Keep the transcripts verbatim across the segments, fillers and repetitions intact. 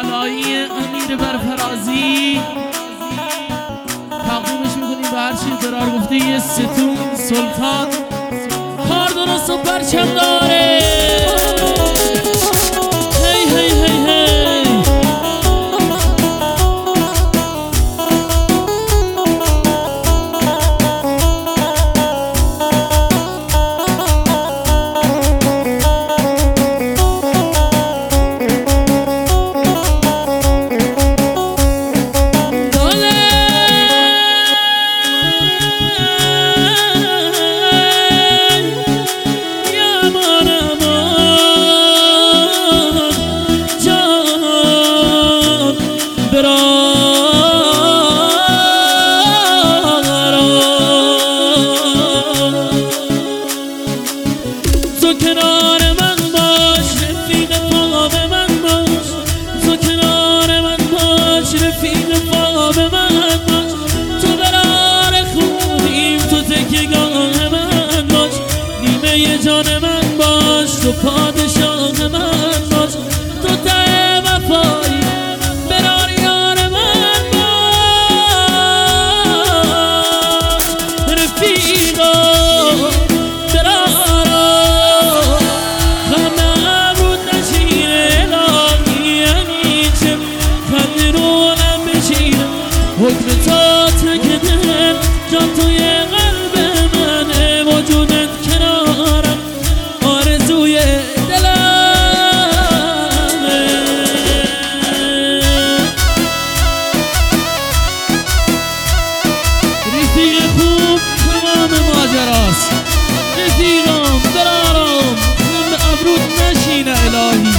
الهی امیر برفرازی تقدیمش میکنیم به هر چی درار گفته یه ستون سلطان کار درست و پرچم داره. هی هی هی هی تو کنار من باش رفیق خواب من باش، تو کنار من باش رفیق خواب من باش، تو قرار خوبیم تو تکیه‌گاه من باش، نیمه جان من باش، تو پادشاه من باش، تو ته وفایی برار یار من باش رفیقا حکم تا تک دل جان توی قلب منه، وجودت کنارم آرزوی دلمه. رفیق خوب تمام ماجراست، رفیقم درارم من به ابرود نشینه الهی.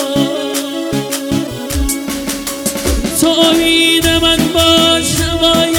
تو امید من باش،